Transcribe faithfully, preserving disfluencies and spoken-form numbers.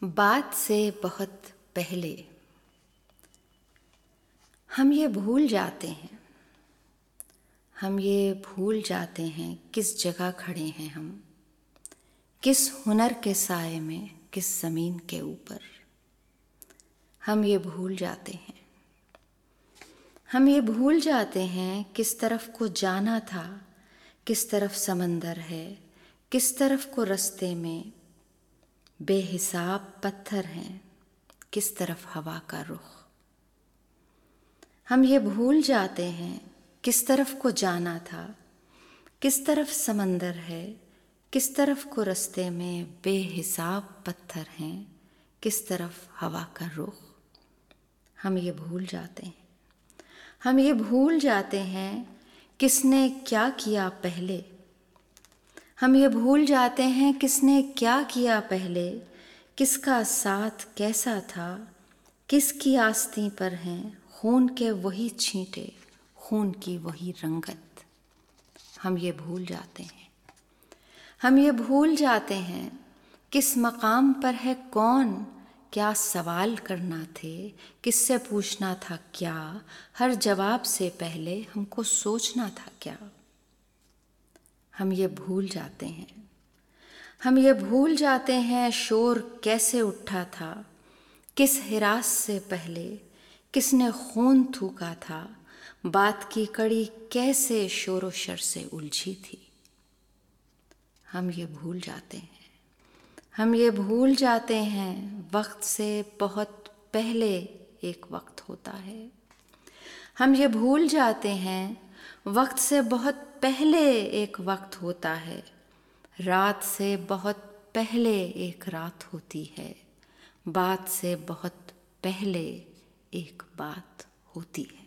بات سے بہت پہلے ہم یہ بھول جاتے ہیں ہم یہ بھول جاتے ہیں کس جگہ کھڑے ہیں ہم، کس ہنر کے سائے میں، کس زمین کے اوپر ہم یہ بھول جاتے ہیں ہم یہ بھول جاتے ہیں کس طرف کو جانا تھا، کس طرف سمندر ہے، کس طرف کو رستے میں بے حساب پتھر ہیں، کس طرف ہوا کا رخ ہم یہ بھول جاتے ہیں کس طرف کو جانا تھا، کس طرف سمندر ہے، کس طرف کو رستے میں بے حساب پتھر ہیں، کس طرف ہوا کا رخ ہم یہ بھول جاتے ہیں ہم یہ بھول جاتے ہیں کس نے کیا کیا پہلے ہم یہ بھول جاتے ہیں کس نے کیا کیا پہلے، کس کا ساتھ کیسا تھا، کس کی آستین پر ہیں خون کے وہی چھینٹے، خون کی وہی رنگت ہم یہ بھول جاتے ہیں ہم یہ بھول جاتے ہیں کس مقام پر ہے کون، کیا سوال کرنا تھے، کس سے پوچھنا تھا کیا، ہر جواب سے پہلے ہم کو سوچنا تھا کیا ہم یہ بھول جاتے ہیں ہم یہ بھول جاتے ہیں شور کیسے اٹھا تھا، کس ہراس سے پہلے کس نے خون تھوکا تھا، بات کی کڑی کیسے شور و شر سے الجھی تھی ہم یہ بھول جاتے ہیں ہم یہ بھول جاتے ہیں وقت سے بہت پہلے ایک وقت ہوتا ہے ہم یہ بھول جاتے ہیں وقت سے بہت پہلے ایک وقت ہوتا ہے، رات سے بہت پہلے ایک رات ہوتی ہے، بات سے بہت پہلے ایک بات ہوتی ہے۔